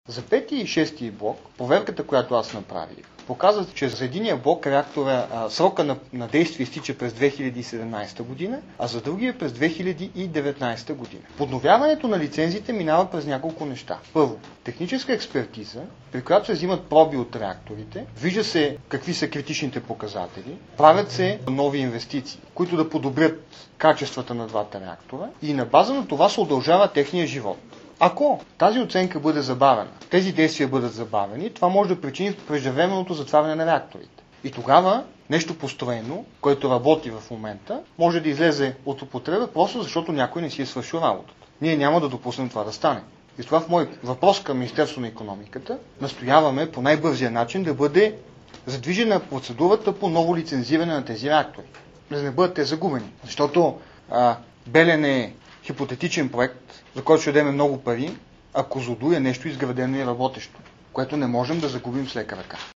За 5 и 6 блок, проверката, която аз направих, показва, че за единия блок реактора срока на действие изтича през 2017 година, а за другия през 2019 година. Подновяването на лицензите минава през няколко неща. Първо, техническа експертиза, при която се взимат проби от реакторите, вижда се какви са критичните показатели, правят се нови инвестиции, които да подобрят качествата на двата реактора и на база на това се удължава техния живот. Ако тази оценка бъде забавена, тези действия бъдат забавени, това може да причини преждевременното затваряне на реакторите. И тогава нещо построено, което работи в момента, може да излезе от употреба, просто защото някой не си е свършил работата. Ние няма да допуснем това да стане. И това в мой въпрос към Министерството на икономиката настояваме по най-бързия начин да бъде задвижена процедурата по ново лицензиране на тези реактори. За да не бъдат те загубени. Защото Белене е хипотетичен проект, за който ще дадем много пари, а Козлодуй е нещо изградено и работещо, което не можем да загубим с лека ръка.